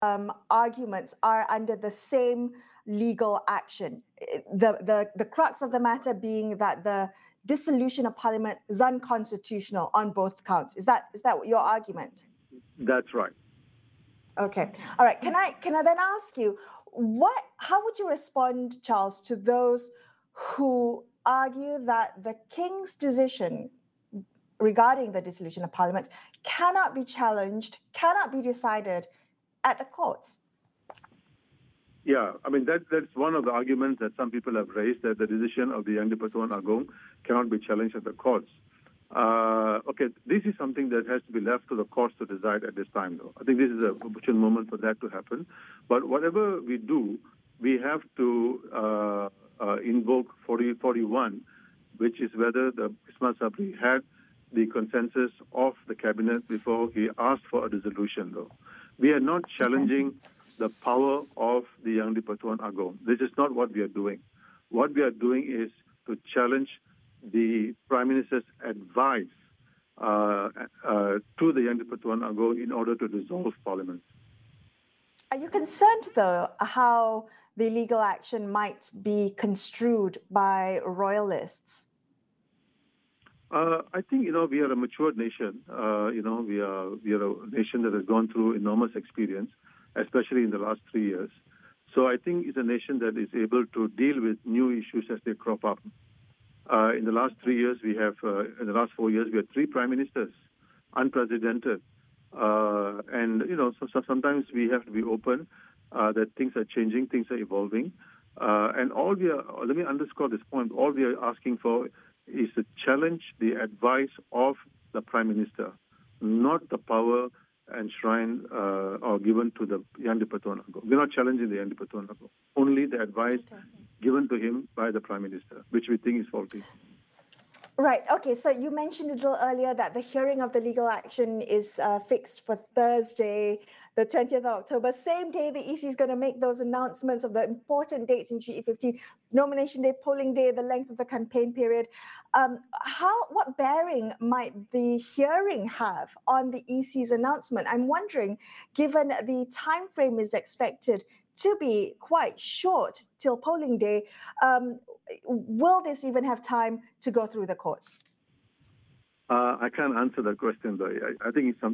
arguments are under the same legal action. The crux of the matter being that the dissolution of parliament is unconstitutional on both counts. Is that your argument? That's right. Okay. All right. Can I then ask you how would you respond, Charles, to those who argue that the King's decision regarding the dissolution of parliament cannot be challenged, cannot be decided at the courts? Yeah, I mean, that's one of the arguments that some people have raised, that the decision of the Yang di-Pertuan Agong cannot be challenged at the courts. Okay, this is something that has to be left to the courts to decide at this time, though. I think this is an opportune moment for that to happen. But whatever we do, we have to invoke 4041, which is whether the Ismail Sabri had the consensus of the cabinet before he asked for a dissolution, though. We are not challenging the power of the Yang di-Pertuan Agong. This is not what we are doing. What we are doing is to challenge the Prime Minister's advice to the Yang di-Pertuan Agong in order to dissolve Parliament. Are you concerned, though, how the legal action might be construed by royalists? I think, we are a mature nation. We are a nation that has gone through enormous experience, especially in the last 3 years. So I think it's a nation that is able to deal with new issues as they crop up. In the last 3 years, in the last 4 years, we had 3 prime ministers, unprecedented. So sometimes we have to be open that things are changing, things are evolving. Let me underscore this point, all we are asking for is to challenge the advice of the Prime Minister, not the power enshrined or given to the Yang di-Pertuan Agong. We're not challenging the Yang di-Pertuan Agong, only the advice given to him by the Prime Minister, which we think is faulty. Right. Okay. So you mentioned a little earlier that the hearing of the legal action is fixed for Thursday, the 20th of October. Same day the EC is going to make those announcements of the important dates in GE15, nomination day, polling day, the length of the campaign period. What bearing might the hearing have on the EC's announcement? I'm wondering, given the time frame is expected to be quite short till polling day, will this even have time to go through the courts? I can't answer that question, though. I think it's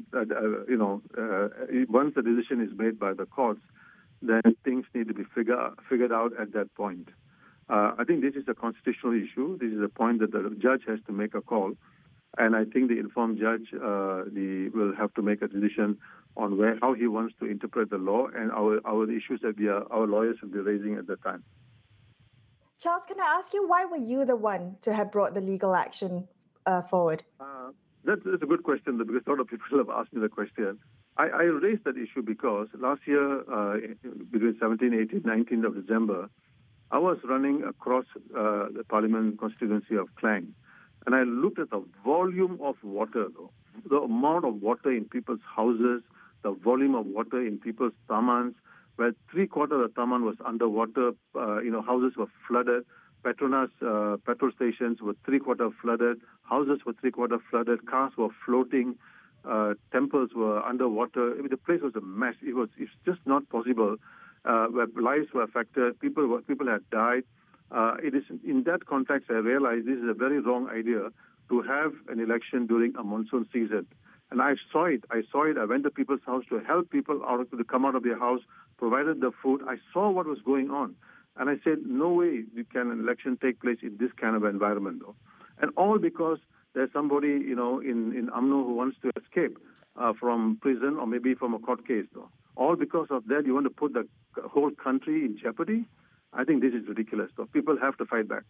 once the decision is made by the courts, then things need to be figured out at that point. I think this is a constitutional issue. This is a point that the judge has to make a call, and I think the informed judge will have to make a decision on how he wants to interpret the law and our issues that our lawyers will be raising at that time. Charles, can I ask you, why were you the one to have brought the legal action forward? That's a good question, because a lot of people have asked me the question. I raised that issue because last year, between 17, 18, 19th of December, I was running across the Parliament constituency of Klang, and I looked at the volume of water, the amount of water in people's houses, the volume of water in people's tamans, where 3/4 of the taman was underwater. Houses were flooded. Petronas petrol stations were 3/4 flooded. Houses were 3/4 flooded. Cars were floating. Temples were underwater. I mean, the place was a mess. It's just not possible. Where lives were affected. People had died. It is in that context I realized this is a very wrong idea to have an election during a monsoon season. And I saw it. I went to people's house to help people to come out of their house, provided the food. I saw what was going on. And I said, no way can an election take place in this kind of environment, though. And all because there's somebody, in UMNO who wants to escape from prison or maybe from a court case, though. All because of that, you want to put the whole country in jeopardy? I think this is ridiculous, though. People have to fight back.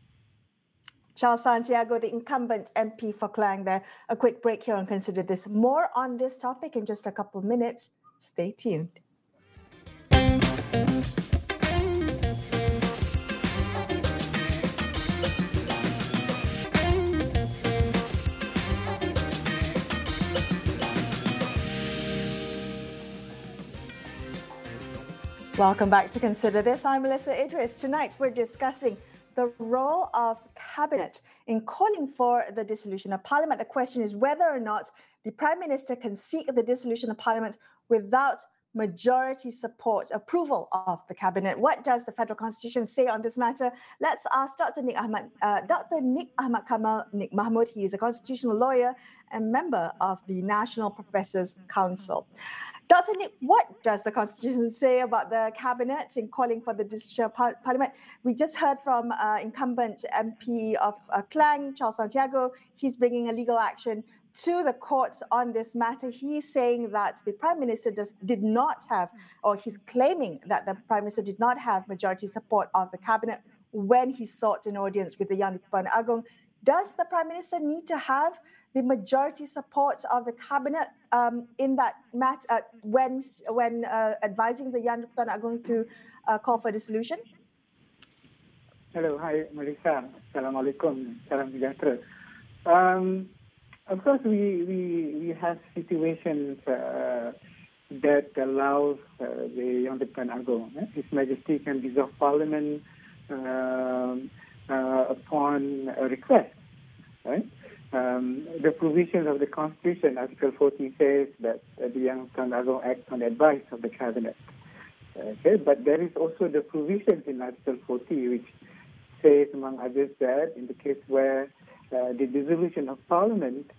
Charles Santiago, the incumbent MP for Klang there. A quick break here and consider this. More on this topic in just a couple of minutes. Stay tuned. Welcome back to Consider This. I'm Melissa Idris. Tonight we're discussing the role of cabinet in calling for the dissolution of parliament. The question is whether or not the Prime Minister can seek the dissolution of parliament without majority support, approval of the cabinet. What does the Federal Constitution say on this matter? Let's ask Dr. Nick Ahmad Kamal Nick Mahmud. He is a constitutional lawyer and member of the National Professors Council. Dr. Nick, what does the Constitution say about the cabinet in calling for the dissolution of Parliament? We just heard from incumbent MP of Klang, Charles Santiago. He's bringing a legal action to the courts on this matter. He's saying that the Prime Minister did not have, or he's claiming that the Prime Minister did not have majority support of the cabinet when he sought an audience with the Yang di-Pertuan Agong. Does the Prime Minister need to have the majority support of the cabinet in that matter when advising the Yang di-Pertuan Agong to call for dissolution? Hello, hi Melissa. Assalamualaikum. Salam sejahtera. Of course, we have situations that allows the Yang di-Pertuan Agong, His Majesty can dissolve Parliament upon a request, right? The provisions of the Constitution, Article 40 says that the Yang di-Pertuan Agong acts on advice of the Cabinet. Okay, but there is also the provisions in Article 40 which says, among others, that in the case where the dissolution of Parliament,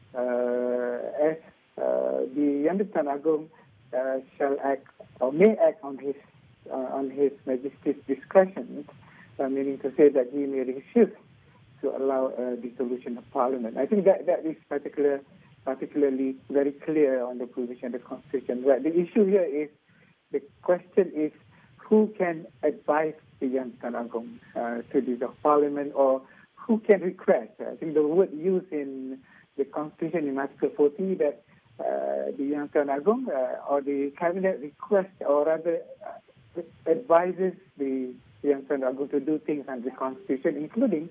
as the Yang di-Pertuan Agong shall act or may act on His Majesty's discretion, meaning to say that he may refuse to allow a dissolution of Parliament. I think that is particularly very clear on the provision of the Constitution. But the issue here is, the question is, who can advise the Yang di-Pertuan Agong to dissolve Parliament, or who can request? I think the word used in the Constitution in Article 40 that the Yang di-Pertuan Agong or the Cabinet requests, or rather advises the Yang di-Pertuan Agong to do things under the Constitution, including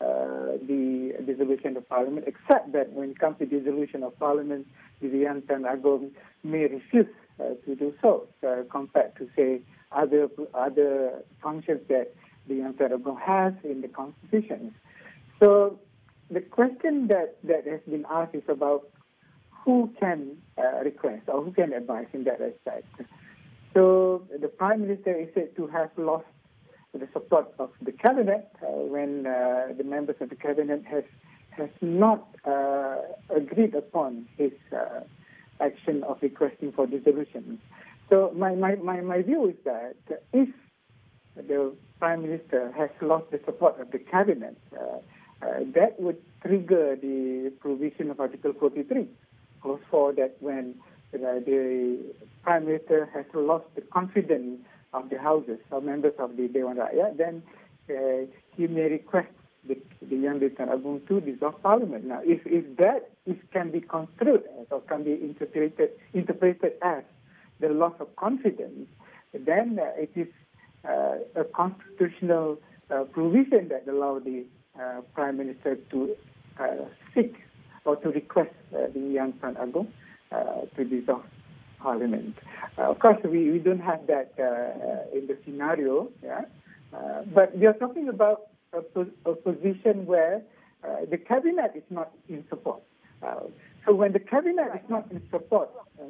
the dissolution of Parliament, except that when it comes to dissolution of Parliament, the Yang di-Pertuan Agong may refuse to do so, compared to, say, other functions that the Yang di-Pertuan Agong has in the Constitution. So the question that has been asked is about who can request or who can advise in that respect. So the Prime Minister is said to have lost the support of the Cabinet when the members of the Cabinet has not agreed upon his action of requesting for dissolution. So my view is that if the Prime Minister has lost the support of the Cabinet, that would trigger the provision of Article 43, Clause 4, that when the Prime Minister has lost the confidence of the houses or members of the Dewan Rakyat, then he may request the Yang di-Pertuan Agong to dissolve Parliament. Now, if that can be construed as, or can be interpreted as the loss of confidence, then it is a constitutional provision that allows the Prime Minister to seek or to request the Yang di-Pertuan Agong to dissolve Parliament. Of course, we don't have that in the scenario, but we are talking about a position where the Cabinet is not in support. So when the Cabinet is not in support,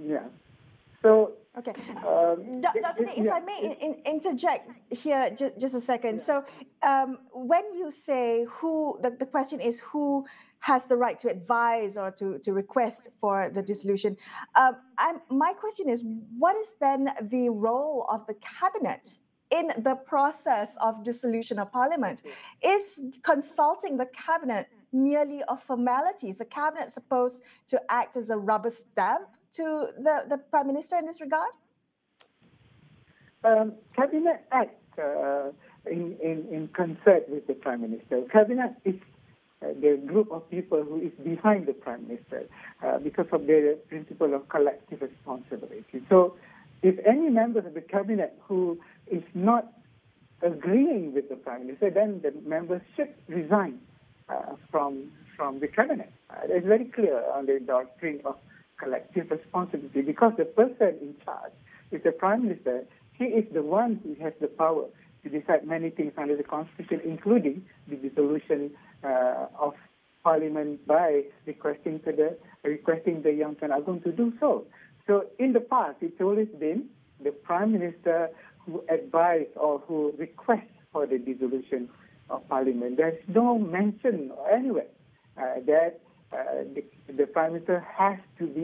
so... Okay. Dr. Nick, if I may interject here just a second. So when you say who, the question is who has the right to advise or to request for the dissolution. My question is, what is then the role of the Cabinet in the process of dissolution of Parliament? Is consulting the Cabinet merely a formality? Is the Cabinet supposed to act as a rubber stamp to the Prime Minister in this regard? Cabinet acts in concert with the Prime Minister. Cabinet is the group of people who is behind the Prime Minister because of the principle of collective responsibility. So if any member of the Cabinet who is not agreeing with the Prime Minister, then the members should resign from the Cabinet. It's very clear on the doctrine of collective responsibility, because the person in charge is the Prime Minister. He is the one who has the power to decide many things under the Constitution, including the dissolution of Parliament by requesting the Yang di-Pertuan Agong to do so. So in the past, it's always been the Prime Minister who advised or who requests for the dissolution of Parliament. There's no mention anywhere that the Prime Minister has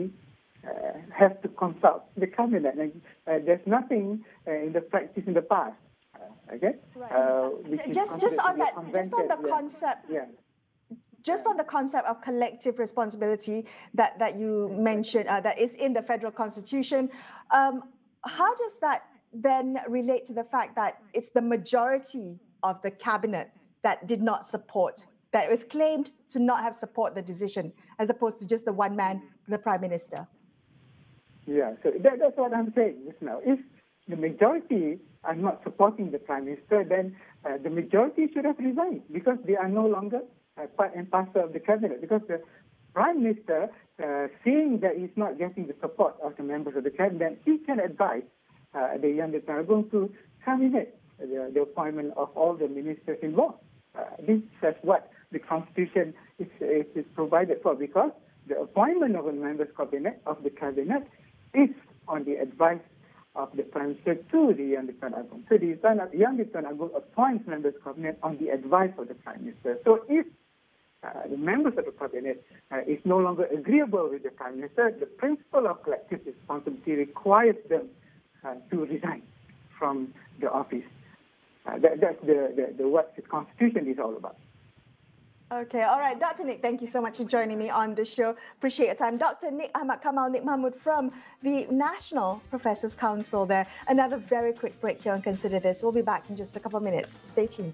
to consult the Cabinet. And there's nothing in the practice in the past. Okay? Right. Just on the concept. Yeah. Just on the concept of collective responsibility that you mentioned, that is in the federal constitution, how does that then relate to the fact that it's the majority of the cabinet that did not support, that was claimed to not have support the decision, as opposed to just the one man, the Prime Minister? Yeah, so that's what I'm saying just now. If the majority are not supporting the Prime Minister, then the majority should have resigned, because they are no longer part and parcel of the cabinet. Because the Prime Minister, seeing that he's not getting the support of the members of the cabinet, he can advise the Yang di-Pertuan Agong to terminate the appointment of all the ministers involved. This is what the Constitution is provided for, because the appointment of a members of the cabinet is on the advice of the Prime Minister to the Yang di-Pertuan Agong. So the Yang di-Pertuan Agong appoints members of cabinet on the advice of the Prime Minister. So if the members of the cabinet is no longer agreeable with the Prime Minister, the principle of collective responsibility requires them to resign from the office. That's what the Constitution is all about. Okay, all right. Dr. Nick, thank you so much for joining me on the show. Appreciate your time. Dr. Nick Ahmad Kamal Nick Mahmud from the National Professors Council there. Another very quick break here on Consider This. We'll be back in just a couple of minutes. Stay tuned.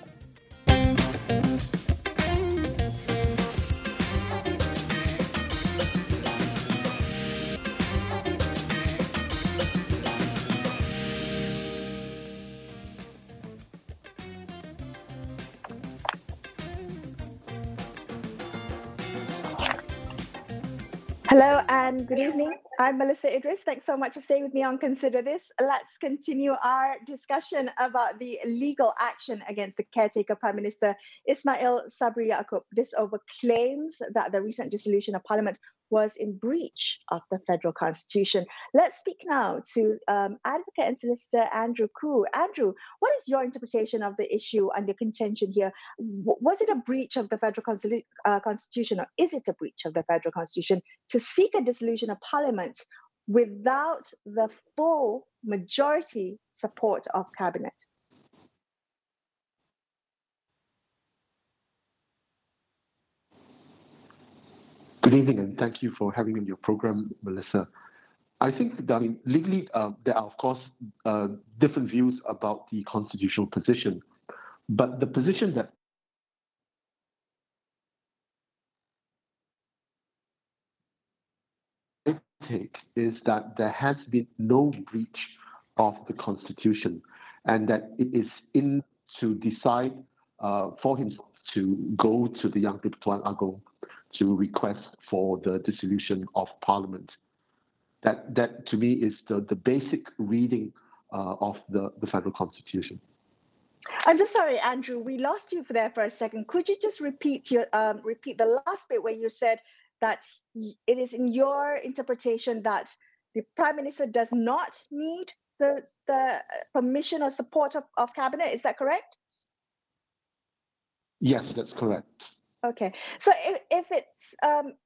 Hello and good evening. I'm Melissa Idris. Thanks so much for staying with me on Consider This. Let's continue our discussion about the legal action against the caretaker Prime Minister Ismail Sabri Yaakob. This over claims that the recent dissolution of Parliament was in breach of the federal constitution. Let's speak now to advocate and solicitor Andrew Khoo. Andrew, what is your interpretation of the issue under contention here? Was it a breach of the federal constitution, or is it a breach of the federal constitution to seek a dissolution of Parliament without the full majority support of Cabinet? Good evening, and thank you for having me on your program, Melissa. I think, legally, there are, of course, different views about the constitutional position, but the position that I take is that there has been no breach of the Constitution, and that it is in to decide for himself to go to the Yang di-Pertuan Agong to request for the dissolution of Parliament. That to me is the basic reading of the federal constitution. I'm so sorry, Andrew. We lost you there for a second. Could you just repeat the last bit where you said that it is in your interpretation that the Prime Minister does not need the permission or support of Cabinet? Is that correct? Yes, that's correct. Okay, so if it's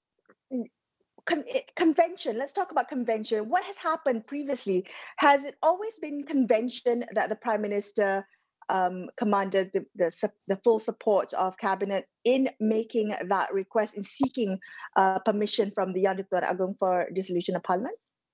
convention, let's talk about convention. What has happened previously? Has it always been convention that the Prime Minister commanded the full support of Cabinet in making that request, in seeking permission from the Yang di-Pertuan Agong for dissolution of Parliament?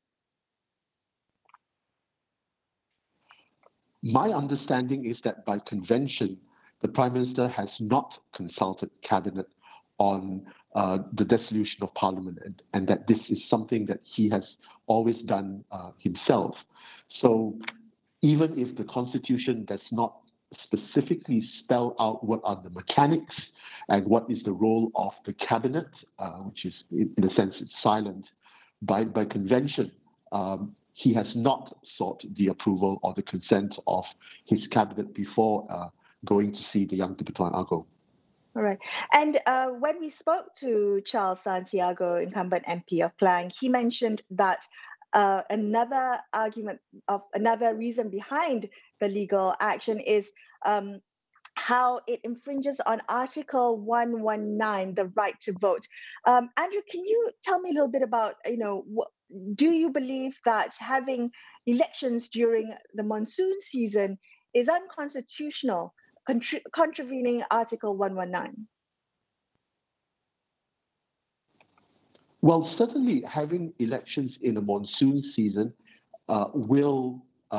My understanding is that by convention, the Prime Minister has not consulted Cabinet on the dissolution of Parliament, and that this is something that he has always done himself. So even if the Constitution does not specifically spell out what are the mechanics and what is the role of the Cabinet, which is, in a sense, it's silent, by convention, he has not sought the approval or the consent of his Cabinet before going to see the Yang di-Pertuan Agong. All right. And when we spoke to Charles Santiago, incumbent MP of Klang, he mentioned that another argument of another reason behind the legal action is how it infringes on Article 119, the right to vote. Andrew, can you tell me a little bit about, do you believe that having elections during the monsoon season is unconstitutional, contravening Article 119? Well, certainly having elections in a monsoon season will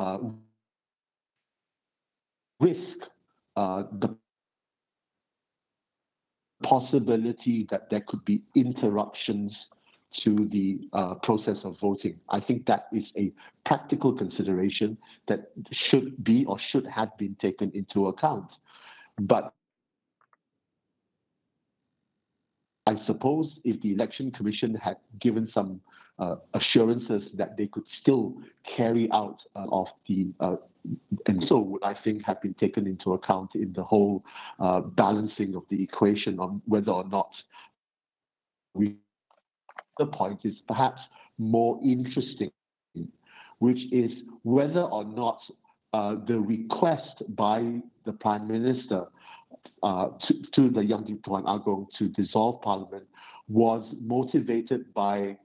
risk the possibility that there could be interruptions to the process of voting. I think that is a practical consideration that should be or should have been taken into account. But I suppose if the Election Commission had given some assurances that they could still carry out of the and so would, I think, have been taken into account in the whole balancing of the equation on whether or not the point is perhaps more interesting, which is whether or not the request by the Prime Minister to the Yang di-Pertuan Agong to dissolve Parliament was motivated by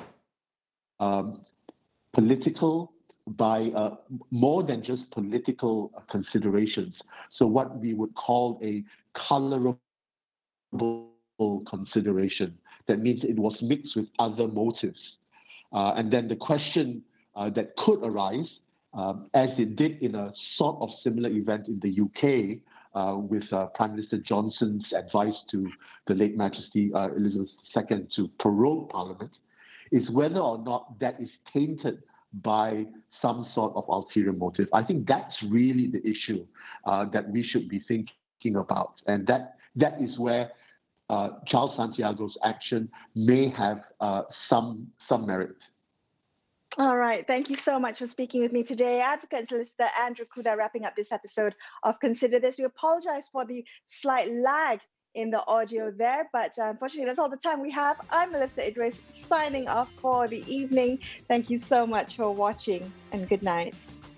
more than just political considerations. So what we would call a colorable consideration. That means it was mixed with other motives. And then the question that could arise, as it did in a sort of similar event in the UK, with Prime Minister Johnson's advice to the late Majesty Elizabeth II to prorogue Parliament, is whether or not that is tainted by some sort of ulterior motive. I think that's really the issue that we should be thinking about. And that is where Charles Santiago's action may have some merit. All right. Thank you so much for speaking with me today. Advocate and solicitor Andrew Kuda wrapping up this episode of Consider This. We apologize for the slight lag in the audio there, but unfortunately, that's all the time we have. I'm Melissa Idris, signing off for the evening. Thank you so much for watching, and good night.